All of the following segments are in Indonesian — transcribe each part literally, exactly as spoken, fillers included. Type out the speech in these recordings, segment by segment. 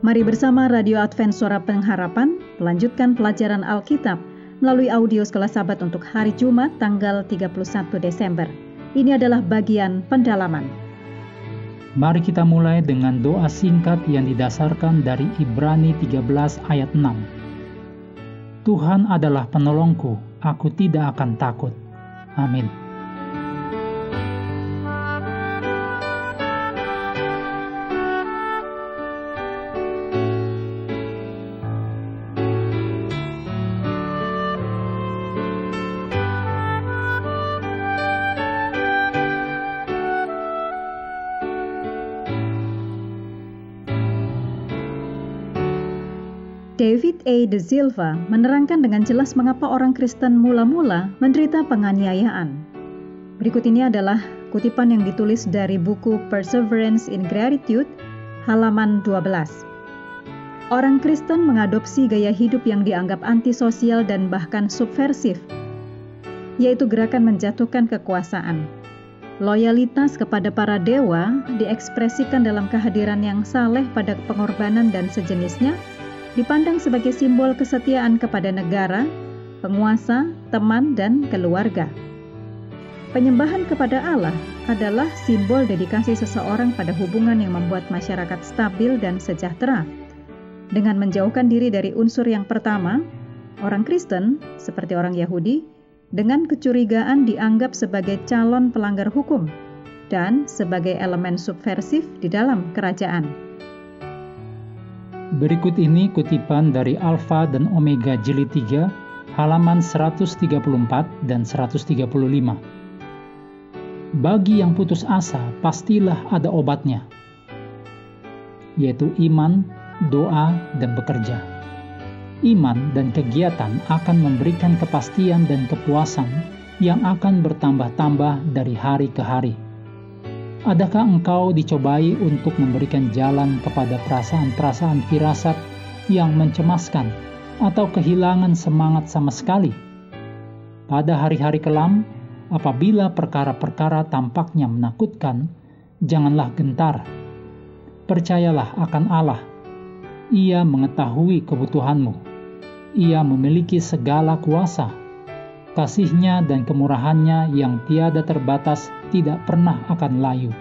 Mari bersama Radio Advent Suara Pengharapan melanjutkan pelajaran Alkitab melalui audio Sekolah Sabat untuk hari Jumat tanggal tiga puluh satu Desember. Ini adalah bagian pendalaman. Mari kita mulai dengan doa singkat yang didasarkan dari Ibrani tiga belas ayat enam. Tuhan adalah penolongku, aku tidak akan takut. Amin. David A. De Silva menerangkan dengan jelas mengapa orang Kristen mula-mula menderita penganiayaan. Berikut ini adalah kutipan yang ditulis dari buku Perseverance in Gratitude, halaman dua belas. Orang Kristen mengadopsi gaya hidup yang dianggap antisosial dan bahkan subversif, yaitu gerakan menjatuhkan kekuasaan. Loyalitas kepada para dewa diekspresikan dalam kehadiran yang saleh pada pengorbanan dan sejenisnya, dipandang sebagai simbol kesetiaan kepada negara, penguasa, teman, dan keluarga. Penyembahan kepada Allah adalah simbol dedikasi seseorang pada hubungan yang membuat masyarakat stabil dan sejahtera. Dengan menjauhkan diri dari unsur yang pertama, orang Kristen, seperti orang Yahudi, dengan kecurigaan dianggap sebagai calon pelanggar hukum dan sebagai elemen subversif di dalam kerajaan. Berikut ini kutipan dari Alfa dan Omega Jilid tiga, halaman seratus tiga puluh empat dan seratus tiga puluh lima. Bagi yang putus asa, pastilah ada obatnya, yaitu iman, doa, dan bekerja. Iman dan kegiatan akan memberikan kepastian dan kepuasan yang akan bertambah-tambah dari hari ke hari. Adakah engkau dicobai untuk memberikan jalan kepada perasaan-perasaan firasat yang mencemaskan atau kehilangan semangat sama sekali? Pada hari-hari kelam, apabila perkara-perkara tampaknya menakutkan, janganlah gentar. Percayalah akan Allah. Ia mengetahui kebutuhanmu. Ia memiliki segala kuasa. Kasih-Nya dan kemurahan-Nya yang tiada terbatas tidak pernah akan layu.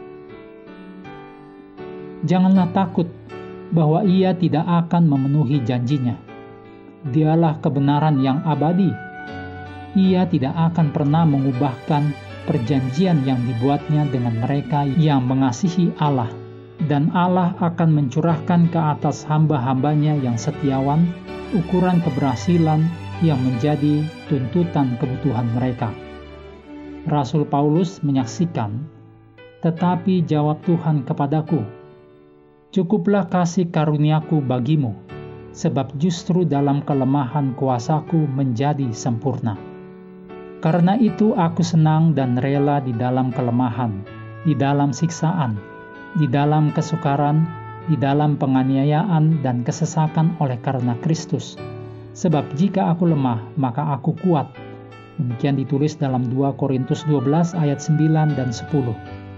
Janganlah takut bahwa Ia tidak akan memenuhi janji-Nya. Dialah kebenaran yang abadi. Ia tidak akan pernah mengubahkan perjanjian yang dibuat-Nya dengan mereka yang mengasihi Allah, dan Allah akan mencurahkan ke atas hamba-hambanya yang setiawan ukuran keberhasilan yang menjadi tuntutan kebutuhan mereka. Rasul Paulus menyaksikan, tetapi jawab Tuhan kepadaku, cukuplah kasih karuniaku bagimu, sebab justru dalam kelemahan kuasaku menjadi sempurna. Karena itu aku senang dan rela di dalam kelemahan, di dalam siksaan, di dalam kesukaran, di dalam penganiayaan dan kesesakan oleh karena Kristus. Sebab jika aku lemah, maka aku kuat. Demikian ditulis dalam dua Korintus dua belas ayat sembilan dan sepuluh.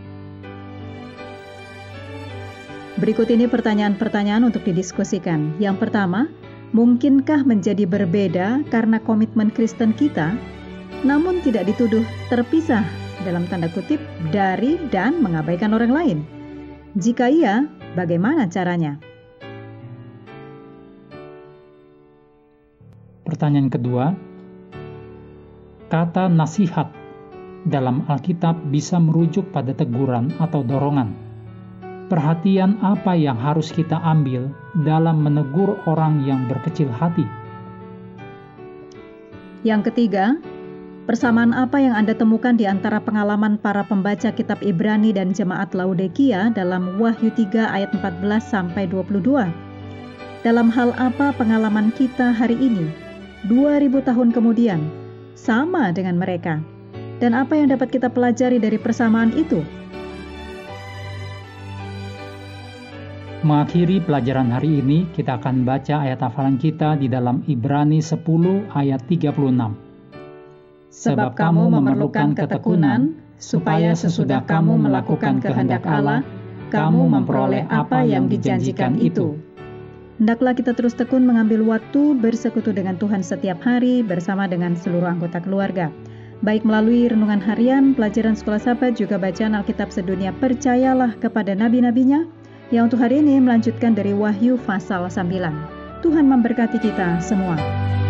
Berikut ini pertanyaan-pertanyaan untuk didiskusikan. Yang pertama, mungkinkah menjadi berbeda karena komitmen Kristen kita, namun tidak dituduh terpisah dalam tanda kutip dari dan mengabaikan orang lain? Jika iya, bagaimana caranya? Pertanyaan kedua, kata nasihat dalam Alkitab bisa merujuk pada teguran atau dorongan. Perhatian apa yang harus kita ambil dalam menegur orang yang berkecil hati? Yang ketiga, persamaan apa yang Anda temukan di antara pengalaman para pembaca kitab Ibrani dan jemaat Laodikia dalam Wahyu tiga ayat empat belas sampai dua puluh dua? Dalam hal apa pengalaman kita hari ini, dua ribu tahun kemudian, sama dengan mereka? Dan apa yang dapat kita pelajari dari persamaan itu? Mengakhiri pelajaran hari ini, kita akan baca ayat hafalan kita di dalam Ibrani sepuluh ayat tiga puluh enam. Sebab kamu memerlukan ketekunan, supaya sesudah kamu melakukan kehendak Allah, kamu memperoleh apa yang dijanjikan itu. Hendaklah kita terus tekun mengambil waktu bersekutu dengan Tuhan setiap hari bersama dengan seluruh anggota keluarga. Baik melalui renungan harian, pelajaran sekolah sahabat, juga bacaan Alkitab sedunia Percayalah kepada Nabi-Nabinya, yang untuk hari ini melanjutkan dari Wahyu pasal sembilan. Tuhan memberkati kita semua.